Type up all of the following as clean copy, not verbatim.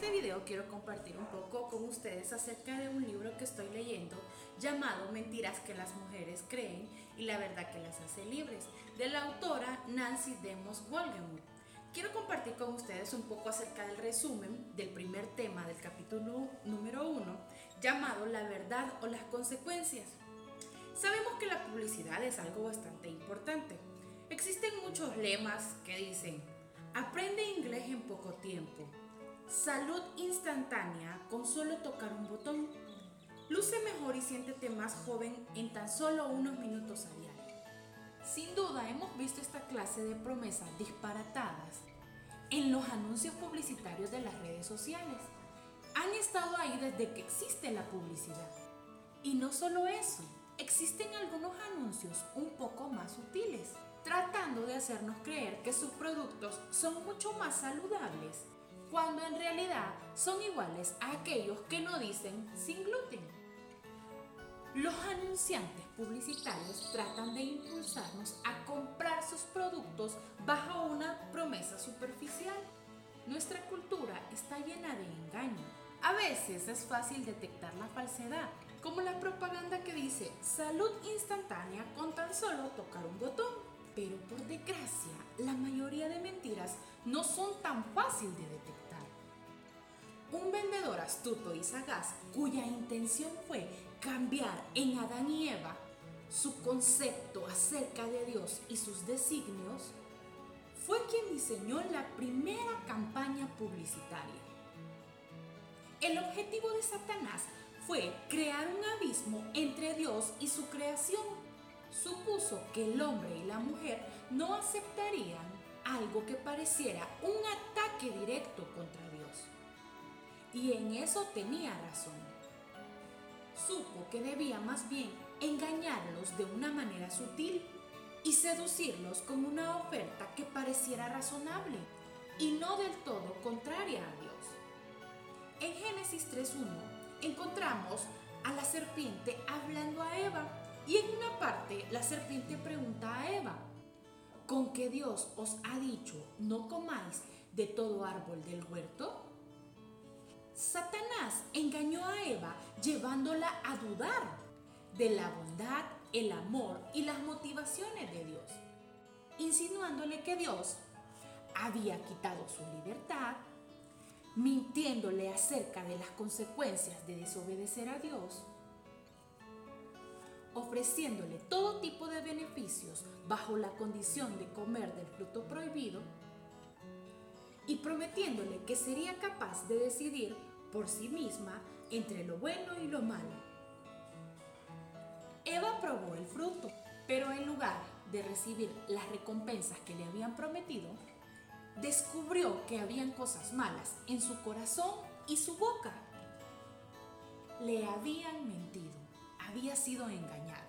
este video quiero compartir un poco con ustedes acerca de un libro que estoy leyendo llamado Mentiras que las mujeres creen y la verdad que las hace libres, de la autora Nancy DeMoss Wolgemuth. Quiero compartir con ustedes un poco acerca del resumen del primer tema del capítulo número 1, llamado La verdad o las consecuencias. Sabemos que la publicidad es algo bastante importante. Existen muchos lemas que dicen: aprende inglés en poco tiempo, salud instantánea con solo tocar un botón, luce mejor y siéntete más joven en tan solo unos minutos a diario. Sin duda hemos visto esta clase de promesas disparatadas en los anuncios publicitarios de las redes sociales. Han estado ahí desde que existe la publicidad. Y no solo eso, existen algunos anuncios un poco más sutiles, tratando de hacernos creer que sus productos son mucho más saludables, cuando en realidad son iguales a aquellos que no dicen sin gluten. Los anunciantes publicitarios tratan de impulsarnos a comprar sus productos bajo una promesa superficial. Nuestra cultura está llena de engaño. A veces es fácil detectar la falsedad, como la propaganda que dice salud instantánea con tan solo tocar un botón. Pero por desgracia, la mayoría de mentiras no son tan fácil de detectar. Un vendedor astuto y sagaz, cuya intención fue cambiar en Adán y Eva su concepto acerca de Dios y sus designios, fue quien diseñó la primera campaña publicitaria. El objetivo de Satanás fue crear un abismo entre Dios y su creación. Supuso que el hombre y la mujer no aceptarían algo que pareciera un ataque directo contra Dios. Y en eso tenía razón. Supo que debía más bien engañarlos de una manera sutil y seducirlos con una oferta que pareciera razonable y no del todo contraria a Dios. En Génesis 3:1 encontramos a la serpiente hablando a Eva, y en una parte la serpiente pregunta a Eva: ¿con qué Dios os ha dicho no comáis de todo árbol del huerto? Satanás engañó a Eva llevándola a dudar de la bondad, el amor y las motivaciones de Dios, insinuándole que Dios había quitado su libertad, mintiéndole acerca de las consecuencias de desobedecer a Dios, ofreciéndole todo tipo de beneficios bajo la condición de comer del fruto prohibido y prometiéndole que sería capaz de decidir por sí misma entre lo bueno y lo malo. Eva probó el fruto, pero en lugar de recibir las recompensas que le habían prometido, descubrió que habían cosas malas en su corazón y su boca. Le habían mentido, había sido engañada.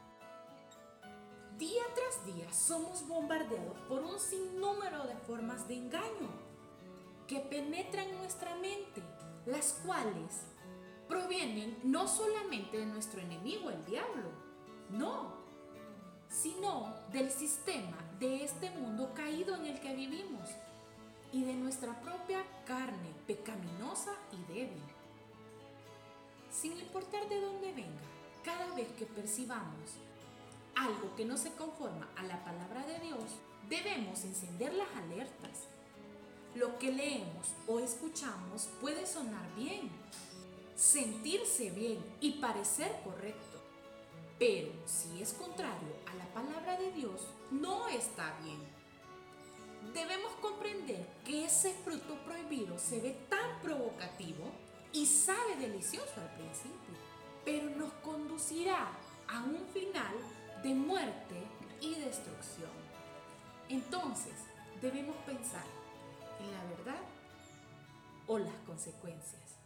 Día tras día somos bombardeados por un sinnúmero de formas de engaño que penetran nuestra mente, las cuales provienen no solamente de nuestro enemigo, el diablo, no, sino del sistema de este mundo caído en el que vivimos y de nuestra propia carne pecaminosa y débil. Sin importar de dónde venga, cada vez que percibamos algo que no se conforma a la palabra de Dios, debemos encender las alertas. Lo que leemos o escuchamos puede sonar bien, sentirse bien y parecer correcto, pero si es contrario a la palabra de Dios, no está bien. Debemos comprender que ese fruto prohibido se ve tan provocativo y sabe delicioso al principio, pero nos conducirá a un final de muerte y destrucción. Entonces, debemos pensar en la verdad o las consecuencias.